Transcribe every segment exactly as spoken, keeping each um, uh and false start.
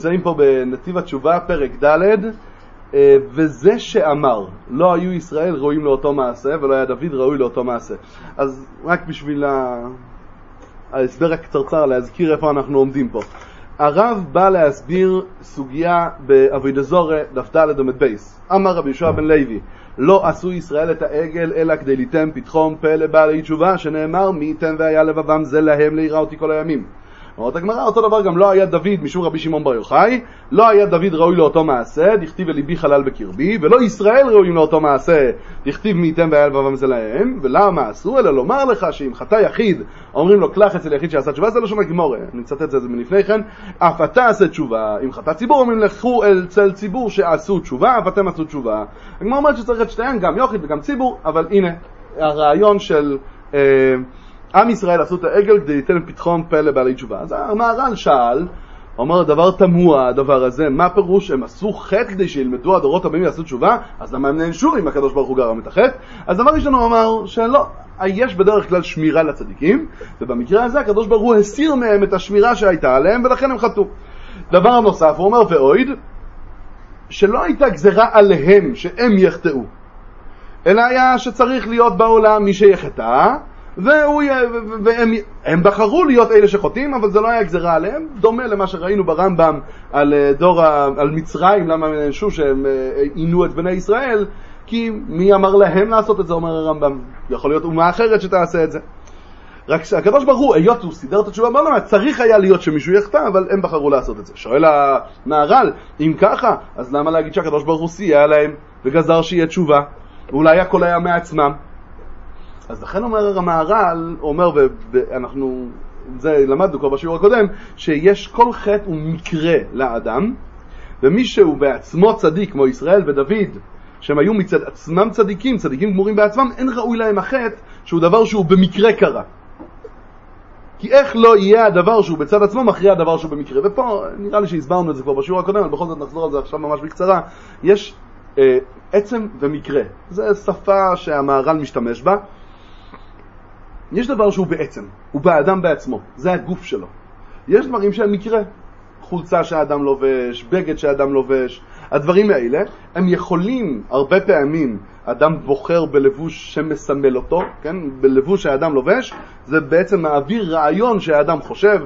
נמצאים פה בנתיב התשובה, פרק ד', וזה שאמר, לא היו ישראל ראויים לאותו מעשה, ולא היה דוד ראוי לאותו מעשה. אז רק בשביל ההסבר הקצרצר, להזכיר איפה אנחנו עומדים פה. הרב בא להסביר סוגיה בעבודה זרה, דף ד' עמוד בייס. אמר רבי יהושע בן לוי, לא עשו ישראל את העגל אלא כדי ליתן פתחון פה לבעלי תשובה, שנאמר מי ייתן והיה לבבם זה להם ליראה אותי כל הימים. אומרת הגמרא, אותו דבר גם לא היה דוד משום רבי שמעון בר יוחאי, לא היה דוד ראוי לאותו מעשה, דכתיב וליבי חלל בקרבי, ולא ישראל ראויים לאותו מעשה, דכתיב מי ייתן והיה לבבם זה להם. ולמה עשו? אלא לומר לך שאם חטא יחיד אומרים לו קלח אצל יחיד שעשה תשובה, זה לשון הגמרא, אני מצטט את זה מלפני כן, אף אתה עשה תשובה, אם חטא ציבור אומרים לכו אצל ציבור שעשו תשובה, אף אתם עשו תשובה. הגמרא אומרת שצריך את שתיהן, גם יחיד וגם ציבור, אבל הנה הרעיון של אה, עם ישראל עשו את העגל כדי ליתן פתחון פה לבעלי תשובה. אז המהר"ל שאל, אומר דבר תמוה הדבר הזה, מה פירוש? הם עשו חטא כדי שילמדו הדורות הבאים לעשות תשובה, אז למה הם נענשו אם הקדוש ברוך הוא גרם את החטא? אז דבר ראשון הוא אמר שלא, יש בדרך כלל שמירה לצדיקים, ובמקרה הזה הקדוש ברוך הוא הסיר מהם את השמירה שהייתה עליהם, ולכן הם חטאו. דבר הנוסף, הוא אומר ואויד, שלא הייתה גזרה עליהם שהם יחטאו, אלא היה שצריך להיות בעולם מי שיחטא, והוא, והם הם בחרו להיות אלה שחוטאים, אבל זה לא היה גזרה עליהם, דומה למה שראינו ברמב"ם על דור, על מצרים, למה הם נענשו שהם עינו את בני ישראל, כי מי אמר להם לעשות את זה, אומר הרמב"ם, יכול להיות אומה אחרת שתעשה את זה. רק שהקדוש ברוך הוא, היות הוא סידר את התשובה בעולם, צריך היה להיות שמישהו יחטא, אבל הם בחרו לעשות את זה. שואל המהר"ל, אם ככה, אז למה להגיד שהקדוש ברוך הוא סייע להם וגזר שיהיה תשובה? אולי הכל היה מעצמם. אז לכן אומר המהר"ל, אומר, ואנחנו, זה למדנו כבר בשיעור הקודם, שיש כל חטא הוא מקרה לאדם, ומי שהוא בעצמו צדיק, כמו ישראל ודוד, שהם היו מצד עצמם צדיקים, צדיקים גמורים בעצמם, אין ראוי להם החטא שהוא דבר שהוא במקרה קרה. כי איך לא יהיה הדבר שהוא בצד עצמו מכריע הדבר שהוא במקרה? ופה נראה לי שהסברנו את זה כבר בשיעור הקודם, אבל בכל זאת נחזור על זה עכשיו ממש בקצרה. יש אה, עצם ומקרה. זו שפה שהמהר"ל משתמש בה. יש דבר שהוא בעצם, הוא באדם בעצמו, זה הגוף שלו. יש דברים שהם מקרה, חולצה שהאדם לובש, בגד שהאדם לובש, הדברים האלה, הם יכולים הרבה פעמים, אדם בוחר בלבוש שמסמל אותו, כן? בלבוש שהאדם לובש, זה בעצם מעביר רעיון שהאדם חושב,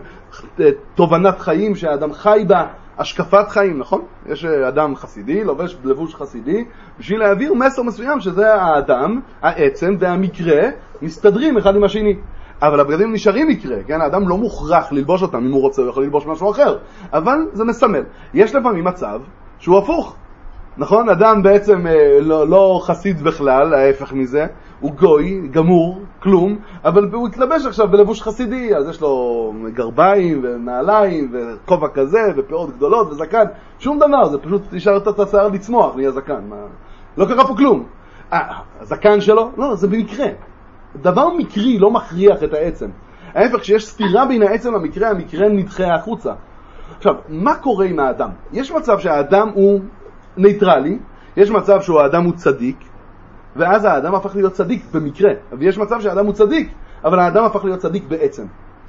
תובנת חיים שהאדם חי בה, השקפת חיים, נכון? יש אדם חסידי, לובש לבוש חסידי, בשביל להעביר מסר מסוים שזה האדם, העצם והמקרה, מסתדרים אחד עם השני. אבל הבגדים נשארים מקרה, כן? האדם לא מוכרח ללבוש אותם, אם הוא רוצה הוא יכול ללבוש משהו אחר, אבל זה מסמל. יש לפעמים מצב שהוא הפוך, נכון? אדם בעצם אה, לא, לא חסיד בכלל, ההפך מזה, הוא גוי, גמור, כלום, אבל הוא התלבש עכשיו בלבוש חסידי, אז יש לו גרביים ונעליים וכובע כזה ופאות גדולות וזקן, שום דבר, זה פשוט נשאר את השיער לצמוח, נהיה זקן, מה? לא קרה פה כלום. אה, הזקן שלו? לא, זה במקרה. דבר מקרי לא מכריח את העצם. ההפך, כשיש סתירה בין העצם למקרה, המקרה נדחה החוצה. עכשיו, מה קורה עם האדם? יש מצב שהאדם הוא ניטרלי, יש מצב שהאדם הוא צדיק, ואז האדם הפך להיות צדיק במקרה. ויש מצב שהאדם הוא צדיק, אבל האדם הפך להיות צדיק בעצם.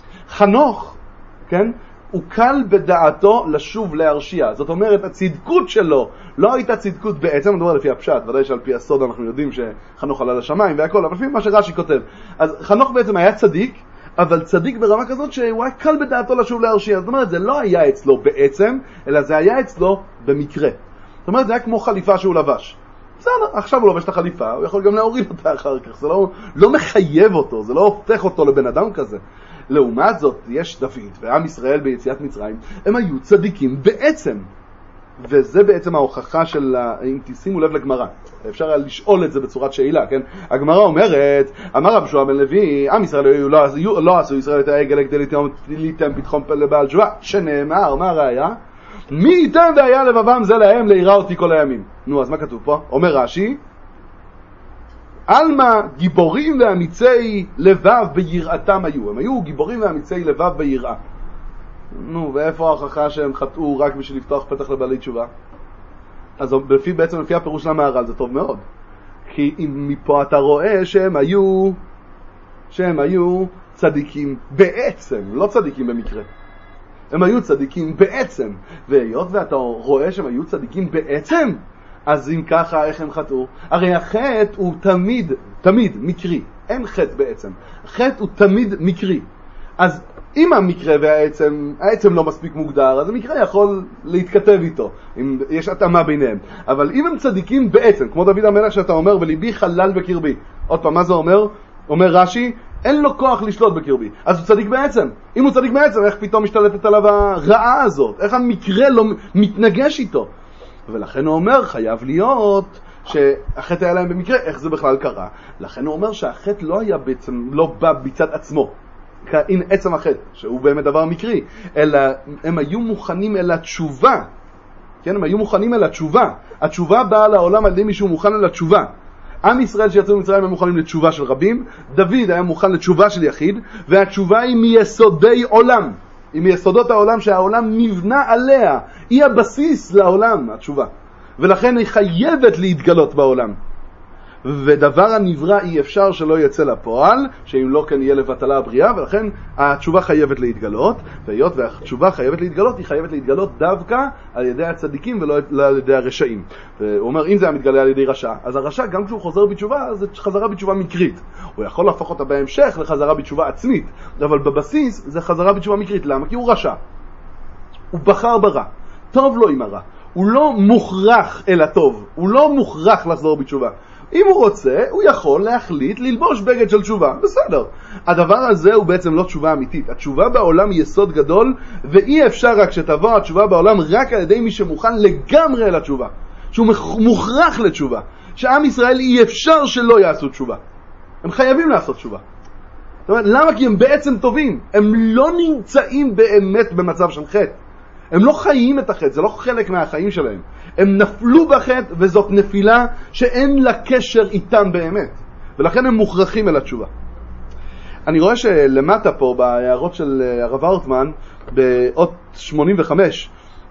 חנוך, כן? הוא קל בדעתו לשוב להרשיע. זאת אומרת, הצדקות שלו לא הייתה צדקות בעצם, אני מדבר לפי הפשט, ודאי שעל פי הסוד אנחנו יודעים שחנוך עלה לשמיים והכל, אבל לפי מה שרש"י כותב. אז חנוך בעצם היה צדיק, אבל צדיק ברמה כזאת שהוא היה קל בדעתו לשוב להרשיע. זאת אומרת, זה לא היה אצלו בעצם, אלא זה היה אצלו במקרה. זאת אומרת, זה היה כמו חליפה שהוא לבש. בסדר, עכשיו הוא לובש את החליפה, הוא יכול גם להוריד אותה אחר כך, זה לא, לא מחייב אותו, זה לא הופך אותו לבן אדם כזה. לעומת זאת, יש דוד ועם ישראל ביציאת מצרים, הם היו צדיקים בעצם. וזה בעצם ההוכחה של, אם תשימו לב לגמרא, אפשר לשאול את זה בצורת שאלה, כן? הגמרא אומרת, אמר רבי יהושע בן לוי, עם ישראל לא, לא, לא עשו ישראל את העגל כדי ליתן פתחון פה לבעל תשובה, שנאמר, מה הראיה? מי ייתן והיה לבבם זה להם ליראה אותי כל הימים. נו, אז מה כתוב פה? אומר רש"י, אלמה גיבורים ואמיצי לבב ביראתם היו. הם היו גיבורים ואמיצי לבב ביראה. נו, ואיפה ההוכחה שהם חטאו רק בשביל לפתוח פתח לבעלי תשובה? אז לפי, בעצם לפי הפירוש של המהר"ל זה טוב מאוד. כי אם מפה אתה רואה שהם היו, שהם היו צדיקים בעצם, לא צדיקים במקרה. הם היו צדיקים בעצם, והיות ואתה רואה שהם היו צדיקים בעצם, אז אם ככה, איך הם חטאו? הרי החטא הוא תמיד, תמיד מקרי, אין חטא בעצם, החטא הוא תמיד מקרי. אז אם המקרה והעצם, העצם לא מספיק מוגדר, אז המקרה יכול להתכתב איתו, אם יש התאמה ביניהם. אבל אם הם צדיקים בעצם, כמו דוד המלך שאתה אומר, וליבי חלל בקרבי. עוד פעם, מה זה אומר? אומר רש"י, אין לו כוח לשלוט בקרבי. אז הוא צדיק בעצם. אם הוא צדיק בעצם, איך פתאום משתלטת עליו הרעה הזאת? איך המקרה לא מתנגש איתו? ולכן הוא אומר, חייב להיות שהחטא היה להם במקרה, איך זה בכלל קרה? לכן הוא אומר שהחטא לא היה בעצם, לא בא בצד עצמו. אין עצם החטא, שהוא באמת דבר מקרי, אלא הם היו מוכנים אל התשובה. כן, הם היו מוכנים אל התשובה. התשובה באה לעולם על ידי מישהו מוכן אל התשובה. עם ישראל שיצאו ממצרים הם מוכנים לתשובה של רבים, דוד היה מוכן לתשובה של יחיד, והתשובה היא מיסודי עולם. היא מיסודות העולם שהעולם נבנה עליה. היא הבסיס לעולם, התשובה. ולכן היא חייבת להתגלות בעולם. ודבר הנברא אי אפשר שלא יצא לפועל, שאם לא כן יהיה לבטלה הבריאה, ולכן התשובה חייבת להתגלות, והיות והתשובה חייבת להתגלות, היא חייבת להתגלות דווקא על ידי הצדיקים ולא על ידי הרשעים. והוא אומר, אם זה המתגלה על ידי רשע, אז הרשע גם כשהוא חוזר בתשובה, זה חזרה בתשובה מקרית. הוא יכול להפוך אותה בהמשך לחזרה בתשובה עצמית, אבל בבסיס זה חזרה בתשובה מקרית. למה? כי הוא רשע. הוא בחר ברע. טוב לו עם הרע. הוא לא מוכרח אל הטוב. הוא לא מוכרח לחזור בתשובה. אם הוא רוצה, הוא יכול להחליט ללבוש בגד של תשובה. בסדר. הדבר הזה הוא בעצם לא תשובה אמיתית. התשובה בעולם היא יסוד גדול, ואי אפשר רק שתבוא התשובה בעולם רק על ידי מי שמוכן לגמרי לתשובה. שהוא מוכרח לתשובה. שעם ישראל אי אפשר שלא יעשו תשובה. הם חייבים לעשות תשובה. זאת אומרת, למה? כי הם בעצם טובים. הם לא נמצאים באמת במצב של חטא. הם לא חיים את החטא, זה לא חלק מהחיים שלהם. הם נפלו בחטא, וזאת נפילה שאין לה קשר איתם באמת. ולכן הם מוכרחים אל התשובה. אני רואה שלמטה פה, בהערות של הרב ארטמן, באות שמונים וחמש,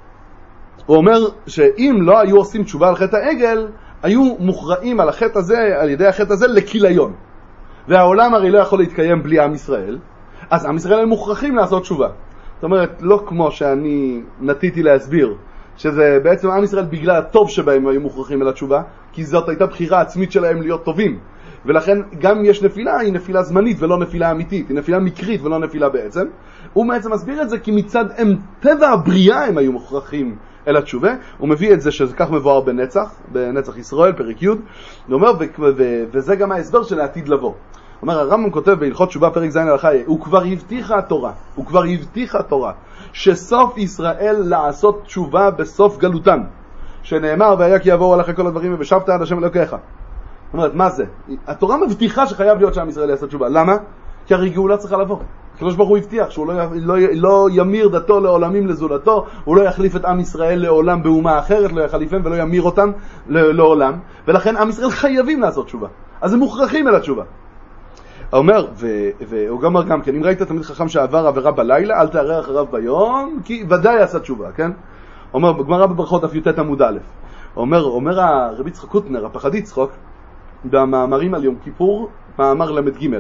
הוא אומר שאם לא היו עושים תשובה על חטא העגל, היו מוכרעים על החטא הזה, על ידי החטא הזה, לכיליון. והעולם הרי לא יכול להתקיים בלי עם ישראל, אז עם ישראל הם מוכרחים לעשות תשובה. זאת אומרת, לא כמו שאני נטיתי להסביר, שזה בעצם עם ישראל בגלל הטוב שבהם היו מוכרחים אל התשובה, כי זאת הייתה בחירה עצמית שלהם להיות טובים. ולכן גם אם יש נפילה, היא נפילה זמנית ולא נפילה אמיתית, היא נפילה מקרית ולא נפילה בעצם. הוא בעצם מסביר את זה כי מצד הם, טבע הבריאה הם היו מוכרחים אל התשובה. הוא מביא את זה שזה כך מבואר בנצח, בנצח ישראל, פרק י'. הוא אומר, ו- ו- וזה גם ההסבר של העתיד לבוא. אומר, הרמב"ם כותב בהלכות תשובה פרק ז' הלכה, הוא כבר הבטיחה התורה, הוא כבר הבטיחה התורה, שסוף ישראל לעשות תשובה בסוף גלותן, שנאמר, והיה כי יבואו עליך כל הדברים, ושבת עד השם אלוקיך. זאת אומרת, מה זה? התורה מבטיחה שחייב להיות שעם ישראל יעשה תשובה. למה? כי הרי גאולה צריכה לבוא. הקדוש ברוך הוא הבטיח שהוא לא, לא, לא ימיר דתו לעולמים לזולתו, הוא לא יחליף את עם ישראל לעולם באומה אחרת, לא יחליפם ולא ימיר אותם לעולם, ולכן עם ישראל חייבים לעשות תשובה. אז הם מוכרחים אל התשובה. הוא אומר, והוא גם אומר גם כן, אם ראית תמיד חכם שעבר עבירה בלילה, אל תערער אחריו ביום, כי ודאי עשה תשובה, כן? הוא אומר, בגמרא בברכות אף י"ט עמוד א', הוא אומר, אומר הרב יצחק קוטנר, הפחד יצחק, במאמרים על יום כיפור, מאמר למד ג', הוא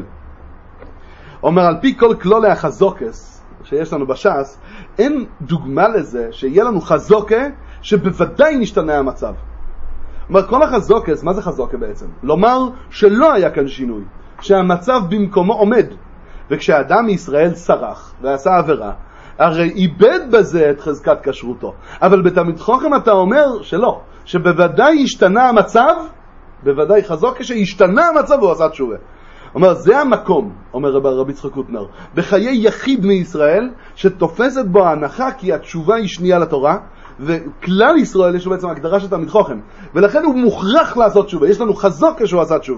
אומר, על פי כל כלולי החזוקס שיש לנו בש"ס, אין דוגמה לזה שיהיה לנו חזוקה שבוודאי נשתנה המצב. הוא אומר, כל החזוקס, מה זה חזוקה בעצם? לומר שלא היה כאן שינוי, שהמצב במקומו עומד. וכשאדם מישראל סרח ועשה עבירה, הרי איבד בזה את חזקת כשרותו. אבל בתלמיד חכם אתה אומר שלא, שבוודאי השתנה המצב, בוודאי חזוק כשהשתנה המצב הוא עשה תשובה. אומר, זה המקום, אומר רבי יצחק קוטנר, בחיי יחיד מישראל, שתופסת בו ההנחה כי התשובה היא שנייה לתורה, וכלל ישראל יש לו בעצם הגדרה של תלמיד חכם, ולכן הוא מוכרח לעשות תשובה. יש לנו חזוק כשהוא עשה תשובה.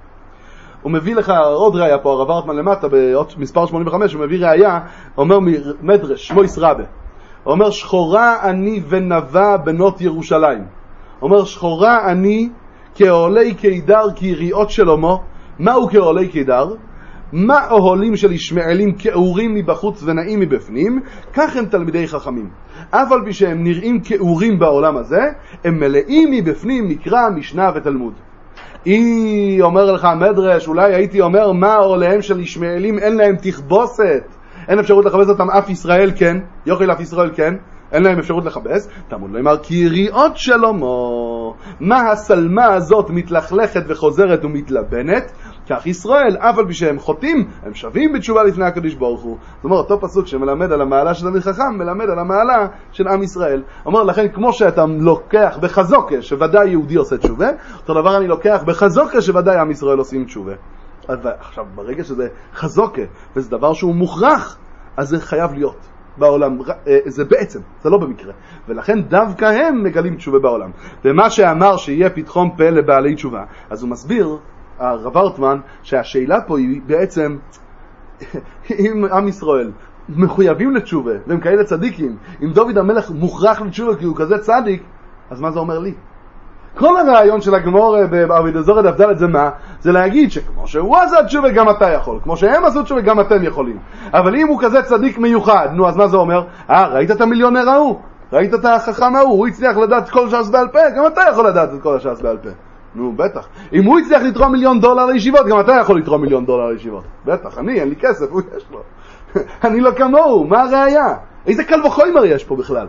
הוא מביא לך עוד ראיה פה, הרב ארטמן למטה, במספר שמונים וחמש, הוא מביא ראיה, אומר מדרש, שמו ישרבה. הוא אומר, שחורה אני ונבא בנות ירושלים. הוא אומר, שחורה אני כעולי קידר כיריעות שלמה. מהו כעולי קידר? מה אוהלים של ישמעאלים כאורים מבחוץ ונעים מבפנים? כך הם תלמידי חכמים. אף על פי שהם נראים כאורים בעולם הזה, הם מלאים מבפנים מקרא, משנה ותלמוד. היא אומר לך מדרש, אולי הייתי אומר מה עוליהם של ישמעאלים אין להם תכבוסת, אין אפשרות לחפש אותם, אף ישראל כן, יוכל אף ישראל כן, אין להם אפשרות לחפש. תמוד לא אמר, כי יריעות שלמה, מה הסלמה הזאת מתלכלכת וחוזרת ומתלבנת, כך ישראל, אף על פי שהם חוטאים, הם שווים בתשובה לפני הקדוש ברוך הוא. זאת אומרת, אותו פסוק שמלמד על המעלה של תלמיד חכם, מלמד על המעלה של עם ישראל. אומר, לכן, כמו שאתה לוקח בחזוקה, שוודאי יהודי עושה תשובה, אותו דבר אני לוקח בחזוקה, שוודאי עם ישראל עושים תשובה. עכשיו, ברגע שזה חזוקה, וזה דבר שהוא מוכרח, אז זה חייב להיות בעולם. זה בעצם, זה לא במקרה. ולכן דווקא הם מגלים תשובה בעולם. ומה שאמר שיהיה פתחון פה לבעלי תשובה, אז הוא מסביר, הרב הרטמן, שהשאלה פה היא בעצם, אם עם ישראל מחויבים לתשובה, והם כאלה צדיקים, אם דוד המלך מוכרח לתשובה כי הוא כזה צדיק, אז מה זה אומר לי? כל הרעיון של הגמור בעבודה זרה דף ד' זה מה? זה להגיד שכמו שהוא עשה תשובה גם אתה יכול, כמו שהם עשו תשובה גם אתם יכולים. אבל אם הוא כזה צדיק מיוחד, נו אז מה זה אומר? אה, ראית את המיליונר ההוא? ראית את החכם ההוא? הוא הצליח לדעת כל ש"ס בעל פה? גם אתה יכול לדעת את כל הש"ס בעל פה. נו, בטח. אם הוא הצליח לתרום מיליון דולר לישיבות, גם אתה יכול לתרום מיליון דולר לישיבות. בטח, אני, אין לי כסף, הוא יש לו. אני לא כמוהו, מה הראייה? איזה קל וחומר יש פה בכלל?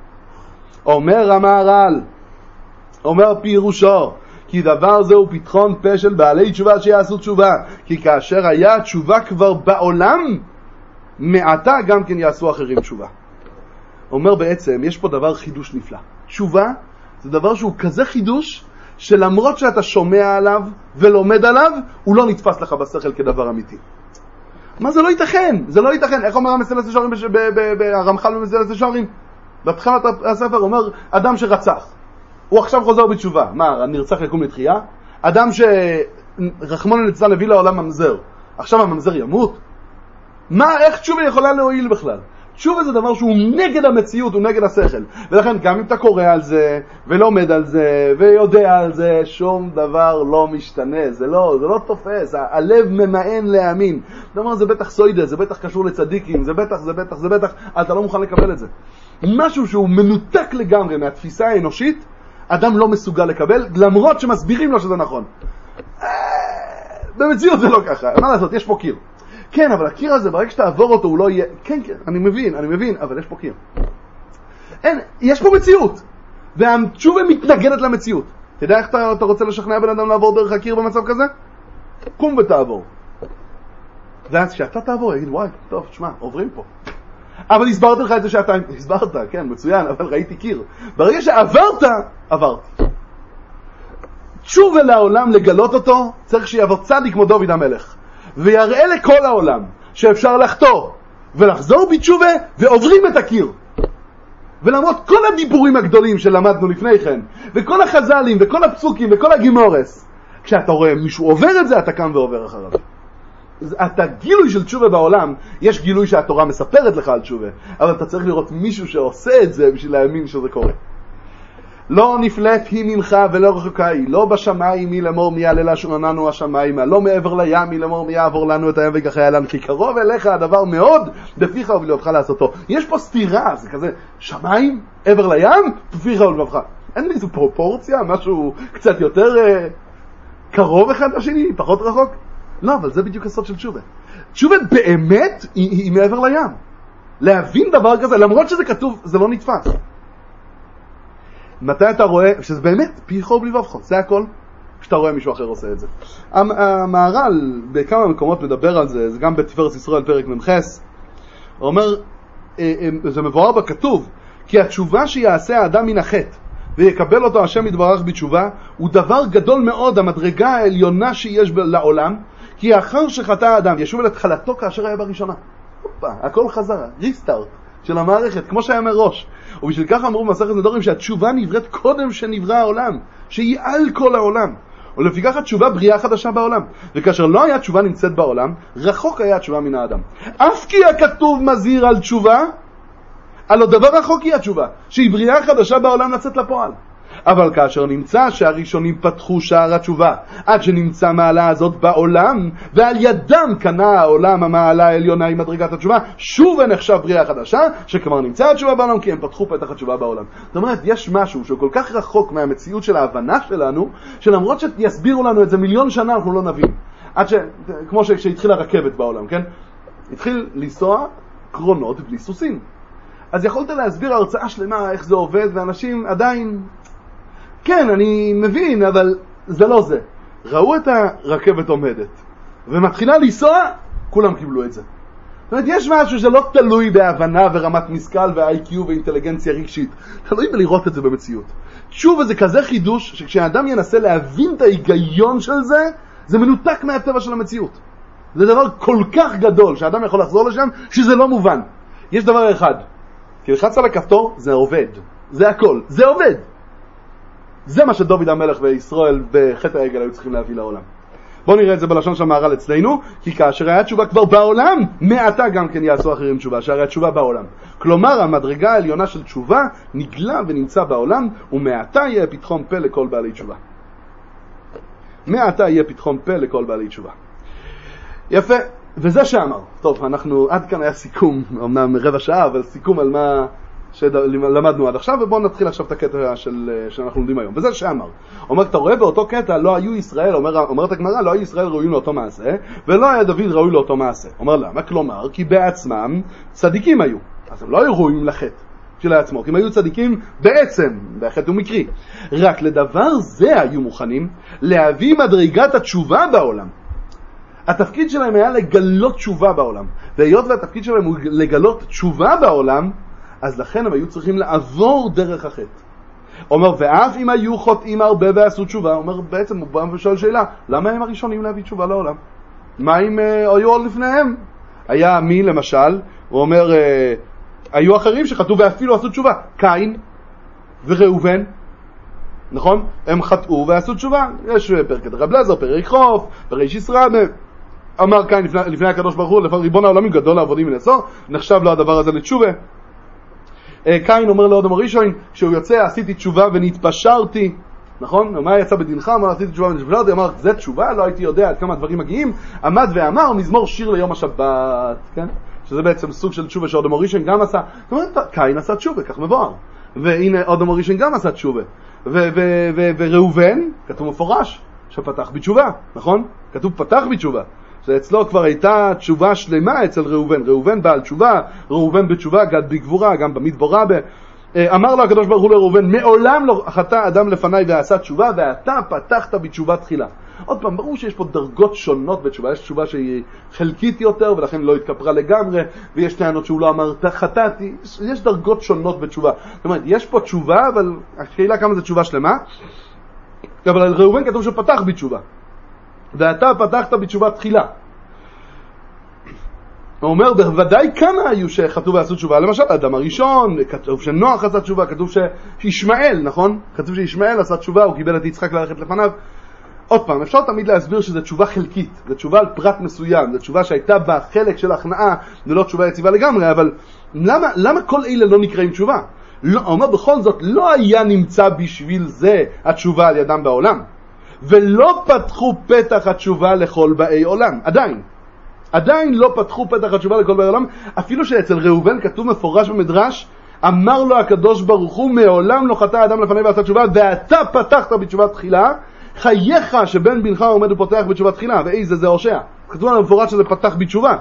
אומר המהר"ל, אומר פירושו, כי דבר זה הוא פתחון פה של בעלי תשובה שיעשו תשובה, כי כאשר היה תשובה כבר בעולם, מעתה גם כן יעשו אחרים תשובה. אומר בעצם, יש פה דבר חידוש נפלא. תשובה זה דבר שהוא כזה חידוש, שלמרות שאתה שומע עליו ולומד עליו, הוא לא נתפס לך בשכל כדבר אמיתי. מה זה לא ייתכן? זה לא ייתכן. איך אומר המסילת ישרים, הרמח"ל במסילת ישרים? בתחילת הספר אומר, אדם שרצח, הוא עכשיו חוזר בתשובה. מה, נרצח יקום לתחייה? אדם שרחמנא ליצלן הביא לעולם ממזר, עכשיו הממזר ימות? מה, איך תשובה יכולה להועיל בכלל? תשובה זה דבר שהוא נגד המציאות, הוא נגד השכל. ולכן גם אם אתה קורא על זה, ולומד על זה, ויודע על זה, שום דבר לא משתנה. זה לא, זה לא תופס. הלב ממאן להאמין. זאת אומרת, זה בטח סוידה, זה בטח קשור לצדיקים, זה בטח, זה בטח, זה בטח. אתה לא מוכן לקבל את זה. משהו שהוא מנותק לגמרי מהתפיסה האנושית, אדם לא מסוגל לקבל, למרות שמסבירים לו שזה נכון. במציאות זה לא ככה. מה לעשות? יש פה קיר. כן, אבל הקיר הזה, ברגע שתעבור אותו, הוא לא יהיה... כן, כן, אני מבין, אני מבין, אבל יש פה קיר. אין, יש פה מציאות. והתשובה מתנגדת למציאות. אתה יודע איך אתה, אתה רוצה לשכנע בן אדם לעבור דרך הקיר במצב כזה? קום ותעבור. ואז כשאתה תעבור, יגיד, וואי, טוב, תשמע, עוברים פה. אבל הסברתי לך את זה שאתה... הסברת, כן, מצוין, אבל ראיתי קיר. ברגע שעברת, עברת. תשובה לעולם לגלות אותו, צריך שיעבור צדיק כמו דוד המלך. ויראה לכל העולם שאפשר לחתור ולחזור בתשובה ועוברים את הקיר. ולמרות כל הדיבורים הגדולים שלמדנו לפני כן, וכל החז"לים וכל הפסוקים וכל הגימורס, כשאתה רואה מישהו עובר את זה, אתה קם ועובר אחריו. אתה גילוי של תשובה בעולם, יש גילוי שהתורה מספרת לך על תשובה, אבל אתה צריך לראות מישהו שעושה את זה בשביל להאמין שזה קורה. לא נפלט היא ממך ולא רחוקה היא, לא בשמיים היא לאמור מי יעלה לשוננו השמיים, לא מעבר לים היא לאמור מי יעבור לנו את הים וגחיה לנו, כי קרוב אליך הדבר מאוד, בפיך ובלבבך לעשותו. יש פה סתירה, זה כזה, שמיים, עבר לים, בפיך ובלבבך. אין לי איזו פרופורציה, משהו קצת יותר אה, קרוב אחד לשני, פחות רחוק? לא, אבל זה בדיוק הסוד של תשובה. תשובה באמת היא, היא מעבר לים. להבין דבר כזה, למרות שזה כתוב, זה לא נתפס. מתי אתה רואה, שזה באמת פיך ובלבבך, זה הכל, כשאתה רואה מישהו אחר עושה את זה. המהר"ל בכמה מקומות מדבר על זה, זה גם בתפארת ישראל פרק ממחס, הוא אומר, זה מבואר בכתוב, כי התשובה שיעשה האדם מן החטא, ויקבל אותו השם יתברך בתשובה, הוא דבר גדול מאוד, המדרגה העליונה שיש לעולם, כי אחר שחטא האדם ישוב אל התחלתו כאשר היה בראשונה. אופה, הכל חזרה, ריסטארט של המערכת, כמו שהיה מראש. ובשביל כך אמרו במסכת נדרים שהתשובה נבראת קודם שנברא העולם, שהיא על כל העולם. ולפיכך התשובה בריאה חדשה בעולם. וכאשר לא היה תשובה נמצאת בעולם, רחוק היה התשובה מן האדם. אף כי הכתוב מזהיר על תשובה, על הדבר רחוק היא התשובה, שהיא בריאה חדשה בעולם לצאת לפועל. אבל כאשר נמצא שהראשונים פתחו שער התשובה, עד שנמצא מעלה הזאת בעולם, ועל ידם קנה העולם המעלה העליונה עם מדרגת התשובה, שוב נחשב בריאה חדשה, שכבר נמצא התשובה בעולם, כי הם פתחו פתח התשובה בעולם. זאת אומרת, יש משהו שהוא כל כך רחוק מהמציאות של ההבנה שלנו, שלמרות שיסבירו לנו את זה מיליון שנה, אנחנו לא נבין. עד ש... כמו שהתחילה הרכבת בעולם, כן? התחיל לנסוע קרונות בלי סוסים. אז יכולת להסביר הרצאה שלמה איך זה עובד, ואנשים עדיין, כן, אני מבין, אבל זה לא זה. ראו את הרכבת עומדת, ומתחילה לנסוע, כולם קיבלו את זה. זאת אומרת, יש משהו שלא תלוי בהבנה ורמת משכל ו-איי קיו ואינטליגנציה רגשית. תלוי בלראות את זה במציאות. שוב, זה כזה חידוש, שכשאדם ינסה להבין את ההיגיון של זה, זה מנותק מהטבע של המציאות. זה דבר כל כך גדול, שאדם יכול לחזור לשם, שזה לא מובן. יש דבר אחד, כי לחץ על הכפתור, זה עובד. זה הכל. זה עובד. זה מה שדוד המלך וישראל בחטא העגל היו צריכים להביא לעולם. בואו נראה את זה בלשון של המהר"ל אצלנו, כי כאשר היה תשובה כבר בעולם, מעתה גם כן יעשו אחרים תשובה, שהרי התשובה בעולם. כלומר, המדרגה העליונה של תשובה נגלה ונמצא בעולם, ומעתה יהיה פתחון פה לכל בעלי תשובה. מעתה יהיה פתחון פה לכל בעלי תשובה. יפה, וזה שאמר. טוב, אנחנו, עד כאן היה סיכום, אמנם רבע שעה, אבל סיכום על מה שלמדנו עד עכשיו, ובואו נתחיל עכשיו את הקטע של, שאנחנו לומדים היום. וזה שאמר. אומר, אתה רואה באותו קטע, לא היו ישראל, אומר, אומרת הגמרא, לא היו ישראל ראויים לאותו מעשה, ולא היה דוד ראוי לאותו מעשה. אומר למה? כלומר, כי בעצמם צדיקים היו. אז הם לא היו ראויים לחטא של עצמו, כי הם היו צדיקים בעצם, והחטא הוא מקרי. רק לדבר זה היו מוכנים להביא מדרגת התשובה בעולם. התפקיד שלהם היה לגלות תשובה בעולם. והיות והתפקיד שלהם הוא לגלות תשובה בעולם, אז לכן הם היו צריכים לעבור דרך החטא. אומר, ואף אם היו חוטאים הרבה ועשו תשובה, אומר, בעצם הוא בא ושואל שאלה, למה הם הראשונים להביא תשובה לעולם? מה אם uh, היו עוד לפניהם? היה מי למשל, הוא אומר, uh, היו אחרים שחטאו ואפילו עשו תשובה, קין וראובן, נכון? הם חטאו ועשו תשובה. יש פרק רב לזר, פרק חוף, פרק ישראל, אמר קין לפני, לפני הקדוש ברוך הוא, לפני ריבון העולמים גדול לעבודים מנעשור, נחשב לו הדבר הזה לתשובה. קין אומר לאדם הראשון, כשהוא יוצא, עשיתי תשובה ונתפשרתי, נכון? מה יצא בדינך? אמר, עשיתי תשובה ונתפשרתי, אמר, זה תשובה? לא הייתי יודע עד כמה הדברים מגיעים. עמד ואמר, מזמור שיר ליום השבת, כן? שזה בעצם סוג של תשובה שאדם הראשון גם עשה. זאת אומרת, קין עשה תשובה, כך מבואר. והנה אדם הראשון גם עשה תשובה. וראובן, כתוב מפורש, שפתח בתשובה, נכון? כתוב פתח בתשובה. שאצלו כבר הייתה תשובה שלמה אצל ראובן. ראובן בעל תשובה, ראובן בתשובה, גד בגבורה, גם במדבר רבה. אמר לו הקדוש ברוך הוא לראובן, מעולם לא חטא אדם לפניי ועשה תשובה, ואתה פתחת בתשובה תחילה. עוד פעם, ברור שיש פה דרגות שונות בתשובה. יש תשובה שהיא חלקית יותר, ולכן לא התכפרה לגמרי, ויש טענות שהוא לא אמר, חטאתי. יש דרגות שונות בתשובה. זאת אומרת, יש פה תשובה, אבל השאלה כמה זה תשובה שלמה. אבל על ראובן כתוב שפתח בתשובה. ואתה פתחת בתשובה תחילה. הוא אומר, בוודאי כמה היו שחטאו ועשו תשובה. למשל, האדם הראשון, כתוב שנוח עשה תשובה, כתוב שישמעאל, נכון? כתוב שישמעאל עשה תשובה, הוא קיבל את יצחק ללכת לפניו. עוד פעם, אפשר תמיד להסביר שזה תשובה חלקית, זה תשובה על פרט מסוים, זה תשובה שהייתה בה חלק של הכנעה, זה לא תשובה יציבה לגמרי, אבל למה, למה כל אלה לא נקראים תשובה? לא, הוא אומר, בכל זאת, לא היה נמצא בשביל זה התשובה על ידם בעולם. ולא פתחו פתח התשובה לכל באי עולם, עדיין. עדיין לא פתחו פתח התשובה לכל באי עולם, אפילו שאצל ראובן כתוב מפורש במדרש, אמר לו הקדוש ברוך הוא, מעולם לא חטא אדם לפני ועשה תשובה, ואתה פתחת בתשובה תחילה, חייך שבן בנך עומד ופותח בתשובה תחילה, ואיזה זה הושע. כתוב לנו מפורש שזה פתח בתשובה.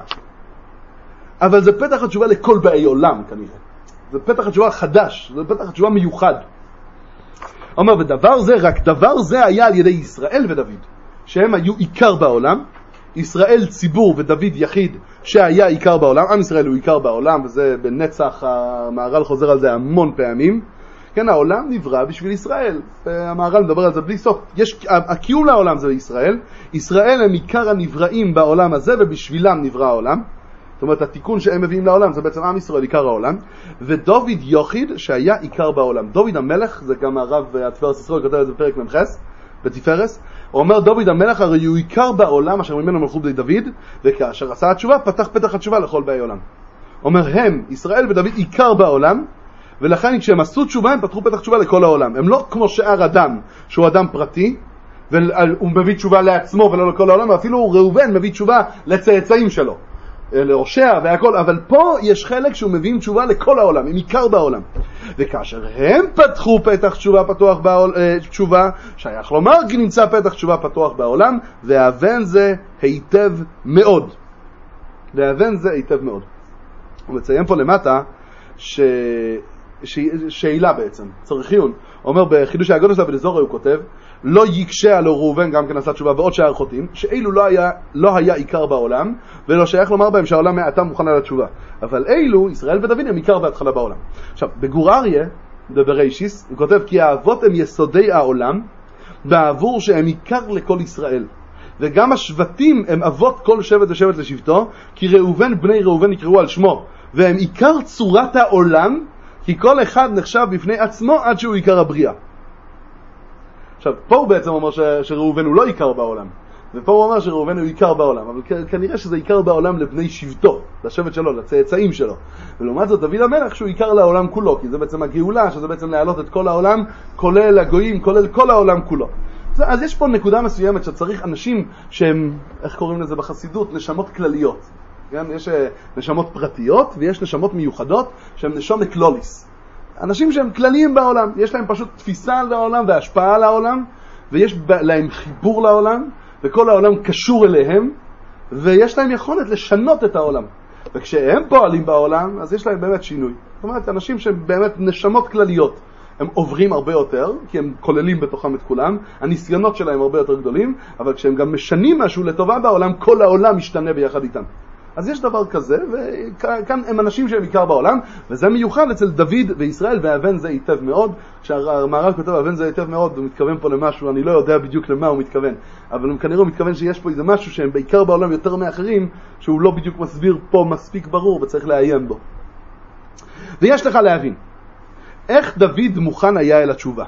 אבל זה פתח התשובה לכל באי עולם כנראה. זה פתח התשובה חדש, זה פתח התשובה מיוחד. אומר, ודבר זה, רק דבר זה היה על ידי ישראל ודוד, שהם היו עיקר בעולם. ישראל ציבור ודוד יחיד שהיה עיקר בעולם. עם ישראל הוא עיקר בעולם, וזה בנצח, המהר"ל חוזר על זה המון פעמים. כן, העולם נברא בשביל ישראל. המהר"ל מדבר על זה בלי סוף. יש, הקיום לעולם זה ישראל. ישראל הם עיקר הנבראים בעולם הזה, ובשבילם נברא העולם. זאת אומרת, התיקון שהם מביאים לעולם זה בעצם עם ישראל עיקר העולם. ודוד יחיד שהיה עיקר בעולם. דוד המלך, זה גם הרב התפארת ישראל כותב את זה בפרק ממחס, בתפארס. הוא אומר, דוד המלך הרי הוא עיקר בעולם אשר ממנו מלכו בני דוד, וכאשר עשה התשובה פתח פתח התשובה לכל באי עולם. אומר, הם, ישראל ודוד עיקר בעולם, ולכן כשהם עשו תשובה הם פתחו פתח תשובה לכל העולם. הם לא כמו שאר אדם, שהוא אדם פרטי, והוא מביא תשובה לעצמו ולא לכל העולם, ואפילו ראובן מביא תשובה לצאצאים שלו, להושע והכל, אבל פה יש חלק שהוא מביא תשובה לכל העולם, הם עיקר בעולם. וכאשר הם פתחו פתח תשובה פתוח בעול, תשובה, שייך לומר כי נמצא פתח תשובה פתוח בעולם, והבן זה היטב מאוד. להבין זה היטב מאוד. הוא מציין פה למטה ש... ש... שאלה בעצם, צריכיון. הוא אומר בחידוש הגודל שלה ולזורי הוא כותב, לא יקשה עלו ראובן גם כן עשה תשובה ועוד שאר חוטאים, שאילו לא היה, לא היה עיקר בעולם, ולא שייך לומר בהם שהעולם מעתה מוכן על התשובה. אבל אילו, ישראל ודוד הם עיקר והתחלה בעולם. עכשיו, בגור אריה, בבראשיס, הוא כותב כי האבות הם יסודי העולם, בעבור שהם עיקר לכל ישראל. וגם השבטים הם אבות כל שבט ושבט לשבטו, כי ראובן בני ראובן יקראו על שמו, והם עיקר צורת העולם, כי כל אחד נחשב בפני עצמו עד שהוא עיקר הבריאה. עכשיו, פה הוא בעצם אומר ש... שראובן הוא לא עיקר בעולם, ופה הוא אומר שראובן הוא עיקר בעולם, אבל כ... כנראה שזה עיקר בעולם לבני שבטו, לשבט שלו, לצאצאים שלו. ולעומת זאת דוד המלך שהוא עיקר לעולם כולו, כי זה בעצם הגאולה, שזה בעצם להעלות את כל העולם, כולל הגויים, כולל כל העולם כולו. אז יש פה נקודה מסוימת שצריך אנשים שהם, איך קוראים לזה בחסידות, נשמות כלליות. כן? יש נשמות פרטיות ויש נשמות מיוחדות שהן נשום אקלוליס. אנשים שהם כלליים בעולם, יש להם פשוט תפיסה לעולם והשפעה לעולם, ויש להם חיבור לעולם, וכל העולם קשור אליהם, ויש להם יכולת לשנות את העולם. וכשהם פועלים בעולם, אז יש להם באמת שינוי. זאת אומרת, אנשים שהם באמת נשמות כלליות. הם עוברים הרבה יותר, כי הם כוללים בתוכם את כולם, הניסיונות שלהם הרבה יותר גדולים, אבל כשהם גם משנים משהו לטובה בעולם, כל העולם משתנה ביחד איתם. אז יש דבר כזה, וכאן הם אנשים שהם עיקר בעולם, וזה מיוחד אצל דוד וישראל, והבן זה היטב מאוד. כשהמהר"ל כותב הבן זה היטב מאוד, הוא מתכוון פה למשהו, אני לא יודע בדיוק למה הוא מתכוון, אבל כנראה הוא מתכוון שיש פה איזה משהו שהם בעיקר בעולם יותר מאחרים, שהוא לא בדיוק מסביר פה מספיק ברור, וצריך לעיין בו. ויש לך להבין, איך דוד מוכן היה אל התשובה?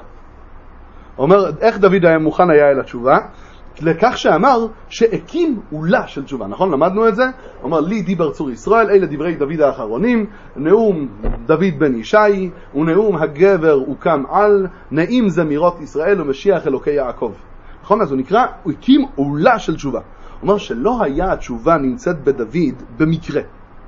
אומר, איך דוד היה מוכן היה אל התשובה? לכך שאמר שהקים עולה של תשובה, נכון? למדנו את זה? אומר, לי דיבר צור ישראל, אלה דברי דוד האחרונים, נאום דוד בן ישי, ונאום הגבר הוקם על, נעים זמירות ישראל ומשיח אלוקי יעקב. נכון? אז הוא נקרא, הוא הקים עולה של תשובה. הוא אומר שלא היה התשובה נמצאת בדוד במקרה.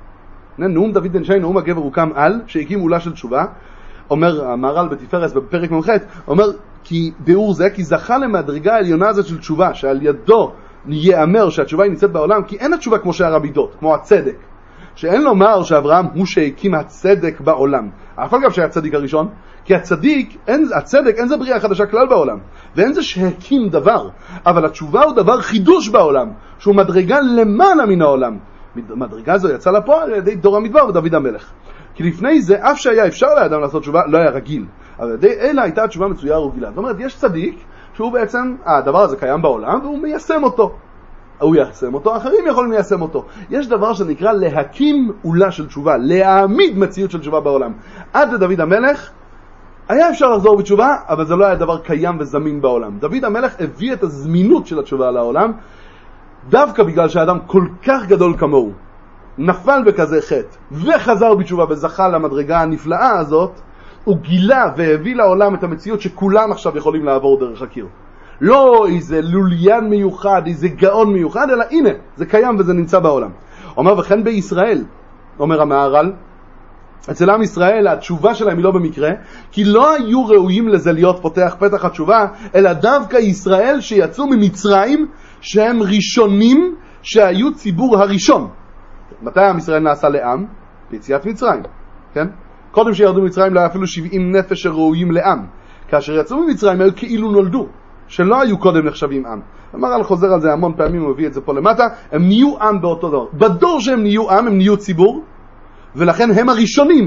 נאום דוד בן ישי, נאום הגבר הוקם על, שהקים עולה של תשובה. אומר המהר"ל בתפארת בפרק ממ"ח, אומר כי ביאור זה כי זכה למדרגה העליונה הזאת של תשובה, שעל ידו ייאמר שהתשובה היא נמצאת בעולם, כי אין התשובה כמו שער המידות, כמו הצדק, שאין לומר שאברהם הוא שהקים הצדק בעולם, אף על גב שהיה הצדיק הראשון, כי הצדיק, אין, הצדק אין זה בריאה חדשה כלל בעולם, ואין זה שהקים דבר, אבל התשובה הוא דבר חידוש בעולם, שהוא מדרגה למעלה מן העולם. מדרגה זו יצא לפועל על ידי דור המדבר ודוד המלך. כי לפני זה, אף שהיה אפשר לאדם לעשות תשובה, לא היה רגיל. אבל די אלא הייתה תשובה מצויה רגילה. זאת אומרת, יש צדיק שהוא בעצם, הדבר הזה קיים בעולם, והוא מיישם אותו. הוא יישם אותו, אחרים יכולים ליישם אותו. יש דבר שנקרא להקים עולה של תשובה, להעמיד מציאות של תשובה בעולם. עד לדוד המלך, היה אפשר לחזור בתשובה, אבל זה לא היה דבר קיים וזמין בעולם. דוד המלך הביא את הזמינות של התשובה לעולם, דווקא בגלל שהאדם כל כך גדול כמוהו, נפל בכזה חטא, וחזר בתשובה וזכה למדרגה הנפלאה הזאת, הוא גילה והביא לעולם את המציאות שכולם עכשיו יכולים לעבור דרך הקיר. לא איזה לוליין מיוחד, איזה גאון מיוחד, אלא הנה, זה קיים וזה נמצא בעולם. אומר, וכן בישראל, אומר המהר"ל, אצל עם ישראל התשובה שלהם היא לא במקרה, כי לא היו ראויים לזה להיות פותח פתח התשובה, אלא דווקא ישראל שיצאו ממצרים, שהם ראשונים שהיו ציבור הראשון. מתי עם ישראל נעשה לעם? ביציאת מצרים, כן? קודם שירדו מצרים לא היה אפילו שבעים נפש שראויים לעם. כאשר יצאו ממצרים היו כאילו נולדו, שלא היו קודם נחשבים עם. המהר"ל חוזר על זה המון פעמים, הוא הביא את זה פה למטה, הם נהיו עם באותו דבר. בדור שהם נהיו עם, הם נהיו ציבור, ולכן הם הראשונים.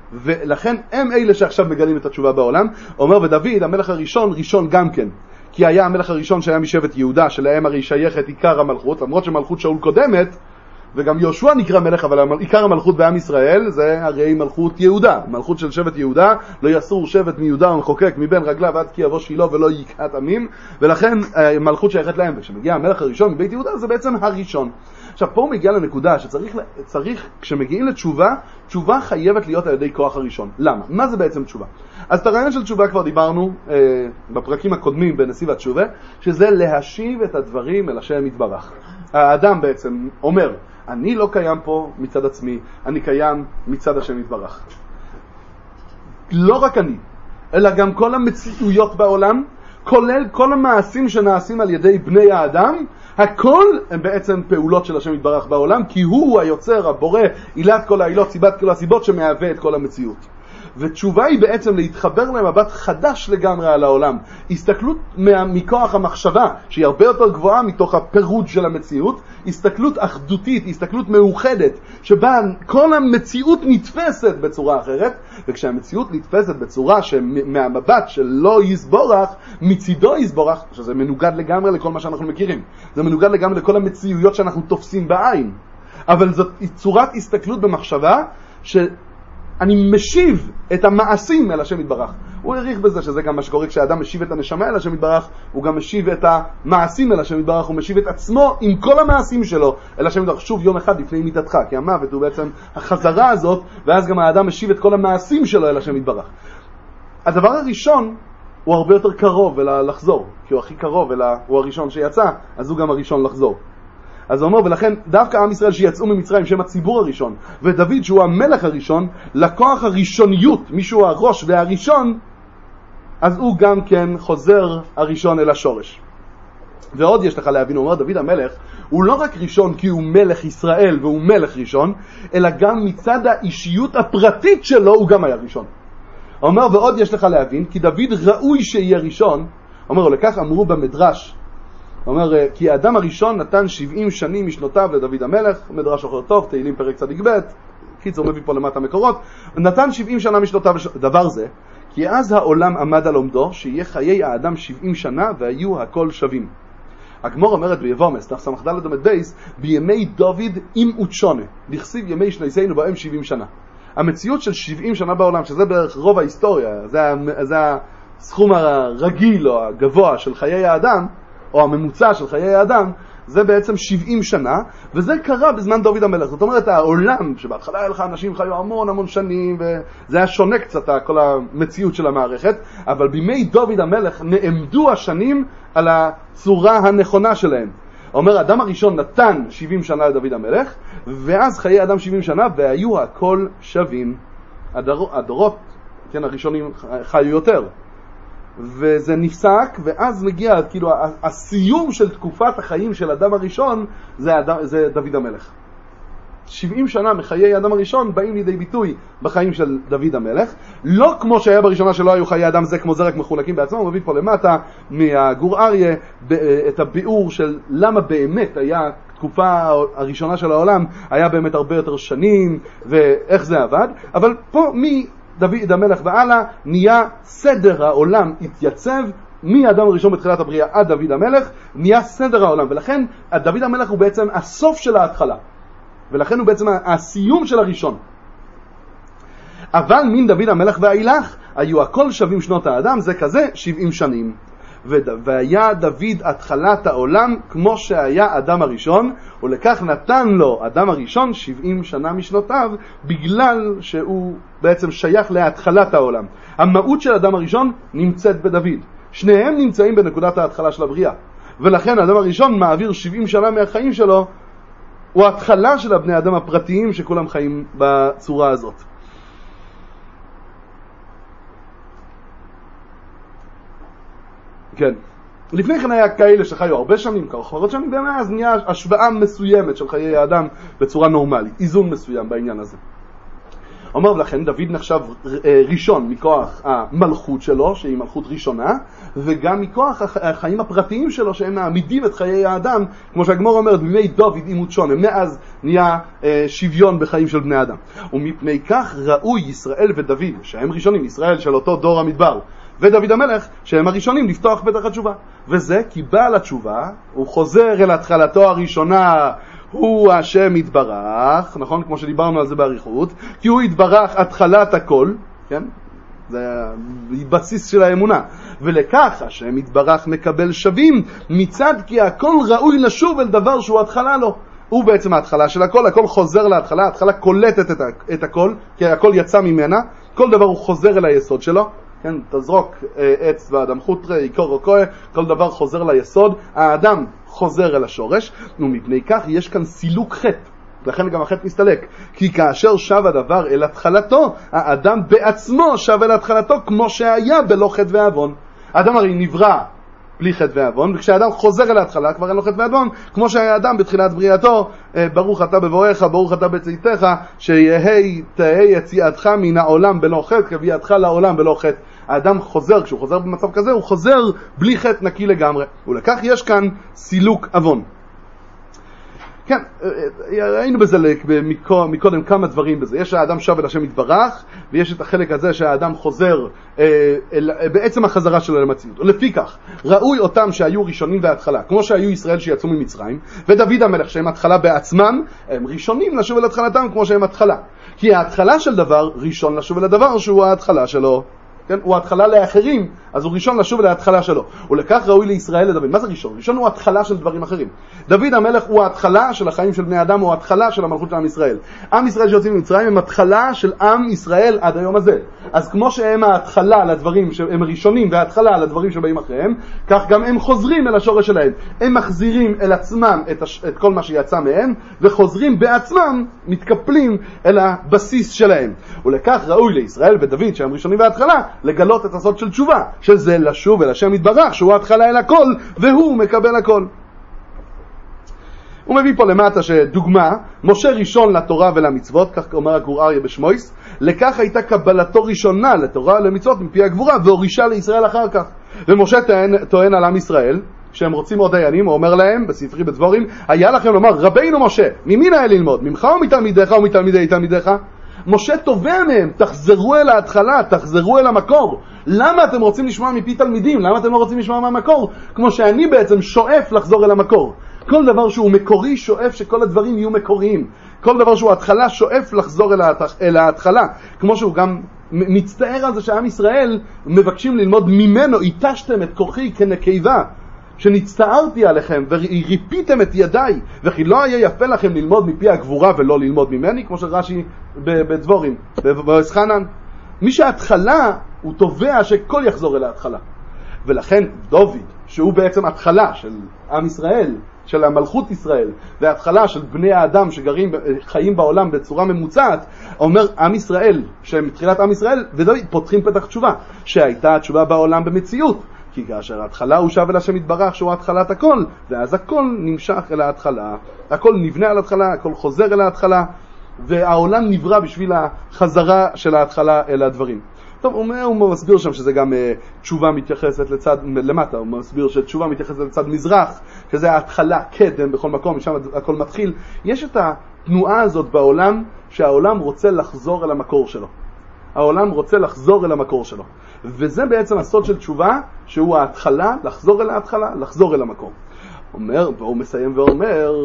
ולכן הם אלה שעכשיו מגלים את התשובה בעולם. אומר ודוד, המלך הראשון, ראשון גם כן. כי היה המלך הראשון שהיה משבט יהודה, שלהם הרי שייכת עיקר המלכות, למרות שמלכות שאול קודמת, וגם יהושע נקרא מלך, אבל עיקר המלכות בעם ישראל זה הרי מלכות יהודה, מלכות של שבט יהודה. לא יסור שבט מיהודה ומחוקק מבין רגליו עד כי יבוא שילה ולא יקהת עמים, ולכן מלכות שייכת להם. וכשמגיע המלך הראשון מבית יהודה זה בעצם הראשון. עכשיו פה הוא מגיע לנקודה שצריך, צריך, כשמגיעים לתשובה, תשובה חייבת להיות על ידי כוח הראשון. למה? מה זה בעצם תשובה? אז את הרעיון של תשובה כבר דיברנו אה, בפרקים הקודמים בנסיב התשובה, שזה להשיב את הדברים אל השם יתברך. האדם בעצם אומר, אני לא קיים פה מצד עצמי, אני קיים מצד השם יתברך. לא רק אני, אלא גם כל המציאויות בעולם, כולל כל המעשים שנעשים על ידי בני האדם, הכל הם בעצם פעולות של השם יתברך בעולם, כי הוא היוצר, הבורא, עילת כל העילות, סיבת כל הסיבות שמהווה את כל המציאות. ותשובה היא בעצם להתחבר למבט חדש לגמרי על העולם. הסתכלות מכוח המחשבה, שהיא הרבה יותר גבוהה מתוך הפירוד של המציאות, הסתכלות אחדותית, הסתכלות מאוחדת, שבה כל המציאות נתפסת בצורה אחרת, וכשהמציאות נתפסת בצורה שמהמבט של לא יסבורך, מצידו יסבורך, שזה מנוגד לגמרי לכל מה שאנחנו מכירים. זה מנוגד לגמרי לכל המציאויות שאנחנו תופסים בעין. אבל זאת צורת הסתכלות במחשבה, ש... אני משיב את המעשים אל השם יתברך. הוא העריך בזה שזה גם מה שקורה כשאדם משיב את הנשמה אל השם יתברך, הוא גם משיב את המעשים אל השם יתברך, הוא משיב את עצמו עם כל המעשים שלו אל השם יתברך, שוב יום אחד לפני מיתתך, כי המוות הוא בעצם החזרה הזאת, ואז גם האדם משיב את כל המעשים שלו אל השם יתברך. הדבר הראשון הוא הרבה יותר קרוב אל לחזור, כי הוא הכי קרוב אל הוא הראשון שיצא, אז הוא גם הראשון לחזור. אז הוא אומר, ולכן דווקא עם ישראל שיצאו ממצרים, שהם הציבור הראשון, ודוד שהוא המלך הראשון, לכוח הראשוניות, מישהו הראש והראשון, אז הוא גם כן חוזר הראשון אל השורש. ועוד יש לך להבין, הוא אומר, דוד המלך, הוא לא רק ראשון כי הוא מלך ישראל והוא מלך ראשון, אלא גם מצד האישיות הפרטית שלו הוא גם היה ראשון. הוא אומר, ועוד יש לך להבין, כי דוד ראוי שיהיה ראשון, הוא אומר, לכך אמרו במדרש, הוא אומר, כי האדם הראשון נתן שבעים שנים משנותיו לדוד המלך, מדרש אחר טוב, תהילים פרק צדיק ב', קיצור מביא פה למטה מקורות, נתן שבעים שנה משנותיו, דבר זה, כי אז העולם עמד על עומדו, שיהיה חיי האדם שבעים שנה והיו הכל שווים. הגמור אומרת ביבומס, תח סמך ד' עמוד בייס, בימי דוד עם וצ'ונה, דכסיב ימי שניסינו בהם שבעים שנה. המציאות של שבעים שנה בעולם, שזה בערך רוב ההיסטוריה, זה, זה הסכום הרגיל או הגבוה של חיי האדם, או הממוצע של חיי האדם, זה בעצם שבעים שנה, וזה קרה בזמן דוד המלך. זאת אומרת, העולם, שבהתחלה היה לך אנשים חיו המון המון שנים, וזה היה שונה קצת, כל המציאות של המערכת, אבל בימי דוד המלך נעמדו השנים על הצורה הנכונה שלהם. אומר, האדם הראשון נתן שבעים שנה לדוד המלך, ואז חיי אדם שבעים שנה, והיו הכל שווים. הדור, הדורות, כן, הראשונים חיו יותר. וזה נפסק, ואז מגיע, כאילו, הסיום של תקופת החיים של אדם הראשון, זה, אדם, זה דוד המלך. שבעים שנה מחיי אדם הראשון באים לידי ביטוי בחיים של דוד המלך, לא כמו שהיה בראשונה שלא היו חיי אדם זה כמו זה רק מחולקים בעצמם. הוא מביא פה למטה מהגור אריה את הביאור של למה באמת היה תקופה הראשונה של העולם, היה באמת הרבה יותר שנים ואיך זה עבד, אבל פה מי דוד המלך ועלה נהיה סדר העולם התייצב, מהאדם הראשון בתחילת הבריאה עד דוד המלך נהיה סדר העולם, ולכן דוד המלך הוא בעצם הסוף של ההתחלה, ולכן הוא בעצם הסיום של הראשון. אבל מן דוד המלך והאילך היו הכל שווים שנות האדם, זה כזה שבעים שנים. והיה דוד התחלת העולם כמו שהיה אדם הראשון, ולכך נתן לו אדם הראשון שבעים שנה משנותיו, בגלל שהוא בעצם שייך להתחלת העולם. המהות של אדם הראשון נמצאת בדוד, שניהם נמצאים בנקודת ההתחלה של הבריאה, ולכן האדם הראשון מעביר שבעים שנה מהחיים שלו, הוא ההתחלה של הבני אדם הפרטיים שכולם חיים בצורה הזאת. כן. לפני כן היה כאלה שחיו הרבה שנים, כמה שנים, ומאז נהיה השוואה מסוימת של חיי האדם בצורה נורמלית, איזון מסוים בעניין הזה. אומר, ולכן דוד נחשב ראשון מכוח המלכות שלו, שהיא מלכות ראשונה, וגם מכוח החיים הפרטיים שלו, שהם מעמידים את חיי האדם, כמו שהגמור אומרת, בימי דוד עם וצ'ונה, מאז נהיה שוויון בחיים של בני אדם. ומפני כך ראוי ישראל ודוד, שהם ראשונים, ישראל של אותו דור המדבר, ודוד המלך, שהם הראשונים לפתוח פתח התשובה. וזה כי בעל התשובה, הוא חוזר אל התחלתו הראשונה, הוא השם יתברך, נכון? כמו שדיברנו על זה בעריכות, כי הוא יתברך התחלת הכל, כן? זה בסיס של האמונה. ולכך השם יתברך מקבל שווים, מצד כי הכל ראוי לשוב אל דבר שהוא התחלה לו. הוא בעצם ההתחלה של הכל, הכל חוזר להתחלה, ההתחלה קולטת את, את הכל, כי הכל יצא ממנה, כל דבר הוא חוזר אל היסוד שלו. כן, תזרוק עץ ואדם חוטרה, עיקור או כוה, כל דבר חוזר ליסוד, האדם חוזר אל השורש, ומפני כך יש כאן סילוק חטא, לכן גם החטא מסתלק, כי כאשר שב הדבר אל התחלתו, האדם בעצמו שב אל התחלתו כמו שהיה בלא חטא ועוון. האדם הרי נברא בלי חטא ועוון, וכשהאדם חוזר אל ההתחלה כבר אין לו חטא ועוון, כמו שהיה האדם בתחילת בריאתו, ברוך אתה בבואך, ברוך אתה בצאתך, שיהי תהי יציאתך מן העולם בלא חטא, כביאתך לעולם בלא חטא. האדם חוזר, כשהוא חוזר במצב כזה, הוא חוזר בלי חטא נקי לגמרי, ולכך יש כאן סילוק עוון. כן, ראינו בזה מקודם כמה דברים בזה. יש האדם שב אל השם יתברך, ויש את החלק הזה שהאדם חוזר אל, בעצם החזרה שלו למציאות. ולפי כך, ראוי אותם שהיו ראשונים בהתחלה, כמו שהיו ישראל שיצאו ממצרים, ודוד המלך שהם התחלה בעצמם, הם ראשונים לשוב אל התחלתם כמו שהם התחלה. כי ההתחלה של דבר, ראשון לשוב אל הדבר שהוא ההתחלה שלו. כן? הוא התחלה לאחרים, אז הוא ראשון לשוב להתחלה שלו. ולכך ראוי לישראל לדוד. מה זה ראשון? ראשון הוא התחלה של דברים אחרים. דוד המלך הוא ההתחלה של החיים של בני אדם, הוא ההתחלה של המלכות של עם ישראל. עם ישראל שיוצאים ממצרים הם התחלה של עם ישראל עד היום הזה. אז כמו שהם ההתחלה לדברים, הם ראשונים וההתחלה לדברים שבאים אחריהם, כך גם הם חוזרים אל השורש שלהם. הם מחזירים אל עצמם את, הש... את כל מה שיצא מהם, וחוזרים בעצמם, מתקפלים אל הבסיס שלהם. ולכך ראוי לישראל ודוד שהם ראשונים וההתחלה, לגלות את הסוד של תשובה, שזה לשוב אל השם יתברך, שהוא התחלה אל הכל, והוא מקבל הכל. הוא מביא פה למטה שדוגמה, משה ראשון לתורה ולמצוות, כך אומר הגור אריה בשמויס, לכך הייתה קבלתו ראשונה לתורה ולמצוות מפי הגבורה, והורישה לישראל אחר כך. ומשה טוען, טוען על עם ישראל, כשהם רוצים עוד דיינים, הוא אומר להם בספרי בדבורים, היה לכם לומר, רבינו משה, ממי נהיה ללמוד? ממך או מתלמידיך או מתלמידי תלמידיך? משה תובע מהם, תחזרו אל ההתחלה, תחזרו אל המקור. למה אתם רוצים לשמוע מפי תלמידים? למה אתם לא רוצים לשמוע מהמקור? כמו שאני בעצם שואף לחזור אל המקור. כל דבר שהוא מקורי שואף שכל הדברים יהיו מקוריים. כל דבר שהוא התחלה שואף לחזור אל ההתחלה. כמו שהוא גם מצטער על זה שעם ישראל מבקשים ללמוד ממנו, איתשתם את כוחי כנקבה. שנצטערתי עליכם וריפיתם את ידיי, וכי לא היה יפה לכם ללמוד מפי הגבורה ולא ללמוד ממני, כמו שרש"י בדבורים, בסחנן. מי שההתחלה הוא תובע שכל יחזור אל ההתחלה. ולכן דוד, שהוא בעצם התחלה של עם ישראל, של המלכות ישראל, וההתחלה של בני האדם שגרים, חיים בעולם בצורה ממוצעת, אומר עם ישראל, שהם מתחילת עם ישראל, ודוד פותחים פתח תשובה, שהייתה התשובה בעולם במציאות. כי כאשר ההתחלה הוא שב אל השם יתברך שהוא התחלת הכל, ואז הכל נמשך אל ההתחלה, הכל נבנה על ההתחלה, הכל חוזר אל ההתחלה, והעולם נברא בשביל החזרה של ההתחלה אל הדברים. טוב, הוא, הוא מסביר שם שזה גם uh, תשובה מתייחסת לצד, למטה, הוא מסביר שתשובה מתייחסת לצד מזרח, שזה ההתחלה, קדם בכל מקום, משם הכל מתחיל. יש את התנועה הזאת בעולם, שהעולם רוצה לחזור אל המקור שלו. העולם רוצה לחזור אל המקור שלו. וזה בעצם הסוד של תשובה, שהוא ההתחלה, לחזור אל ההתחלה, לחזור אל המקור. אומר, והוא מסיים ואומר,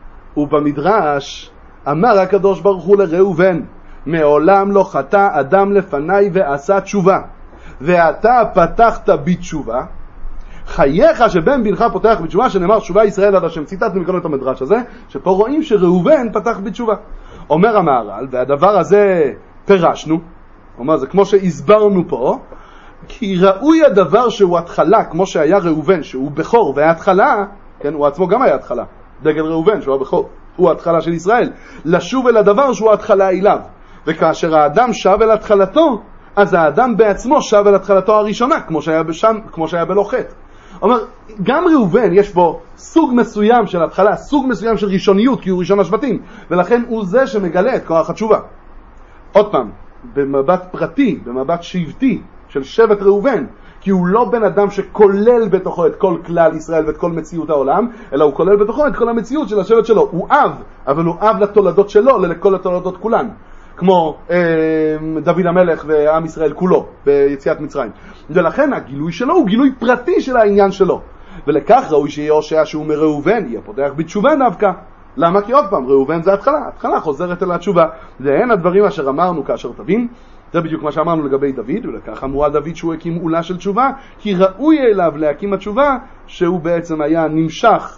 ובמדרש אמר הקדוש ברוך הוא לראובן, מעולם לא חטא אדם לפניי ועשה תשובה, ואתה פתחת בתשובה, חייך שבן בנך פותח בתשובה, שנאמר תשובה ישראל עד השם. ציטטנו מכאן את המדרש הזה, שפה רואים שראובן פתח בתשובה. אומר המהר"ל, והדבר הזה פירשנו, אומר, זה כמו שהסברנו פה, כי ראוי הדבר שהוא התחלה, כמו שהיה ראובן, שהוא בכור, וההתחלה, כן, הוא עצמו גם היה התחלה, דגל ראובן, שהוא הבכור, הוא ההתחלה של ישראל, לשוב אל הדבר שהוא ההתחלה אליו. וכאשר האדם שב אל התחלתו, אז האדם בעצמו שב אל התחלתו הראשונה, כמו שהיה בשם, כמו שהיה בלא חטא. אומר, גם ראובן יש בו סוג מסוים של התחלה, סוג מסוים של ראשוניות, כי הוא ראשון השבטים, ולכן הוא זה שמגלה את כוח התשובה. עוד פעם, במבט פרטי, במבט שבטי של שבט ראובן, כי הוא לא בן אדם שכולל בתוכו את כל כלל ישראל ואת כל מציאות העולם, אלא הוא כולל בתוכו את כל המציאות של השבט שלו. הוא אב, אבל הוא אב לתולדות שלו, לכל התולדות כולן, כמו אה, דוד המלך ועם ישראל כולו ביציאת מצרים. ולכן הגילוי שלו הוא גילוי פרטי של העניין שלו, ולכך ראוי שיהושע שהוא מראובן יהיה פותח בתשובה דווקא. למה? כי עוד פעם, ראובן זה התחלה, התחלה חוזרת אל התשובה. והן הדברים אשר אמרנו כאשר תבין, זה בדיוק מה שאמרנו לגבי דוד, ולכך אמרו על דוד שהוא הקים עולה של תשובה, כי ראוי אליו להקים התשובה, שהוא בעצם היה נמשך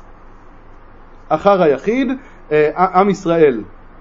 אחר היחיד, עם ישראל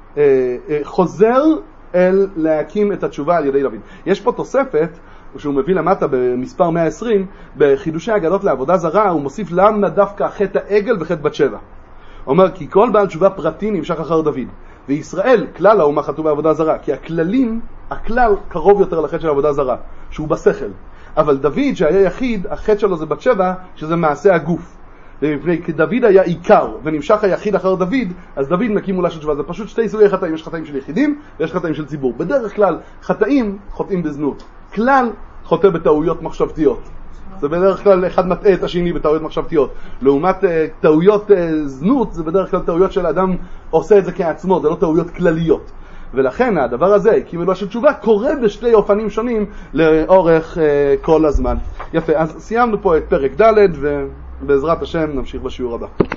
חוזר אל להקים את התשובה על ידי דוד. יש פה תוספת, שהוא מביא למטה במספר מאה ועשרים, בחידושי אגדות לעבודה זרה, הוא מוסיף למה דווקא חטא העגל וחטא בת שבע. אומר, כי כל בעל תשובה פרטי נמשך אחר דוד, וישראל, כלל האומה חטאו בעבודה זרה, כי הכללים, הכלל קרוב יותר לחטא של עבודה זרה, שהוא בשכל. אבל דוד שהיה יחיד, החטא שלו זה בת שבע, שזה מעשה הגוף. ומפני כי דוד היה עיקר ונמשך היחיד אחר דוד, אז דוד מקים מולה של תשובה. זה פשוט שתי סוגי חטאים, יש חטאים של יחידים ויש חטאים של ציבור. בדרך כלל חטאים חוטאים בזנות, כלל חוטא בטעויות מחשבתיות. זה בדרך כלל אחד מטעה את השני בטעויות מחשבתיות. לעומת uh, טעויות uh, זנות, זה בדרך כלל טעויות של אדם עושה את זה כעצמו, זה לא טעויות כלליות. ולכן הדבר הזה, כי מלוא של תשובה, קורה בשתי אופנים שונים לאורך uh, כל הזמן. יפה, אז סיימנו פה את פרק ד' ובעזרת השם נמשיך בשיעור הבא.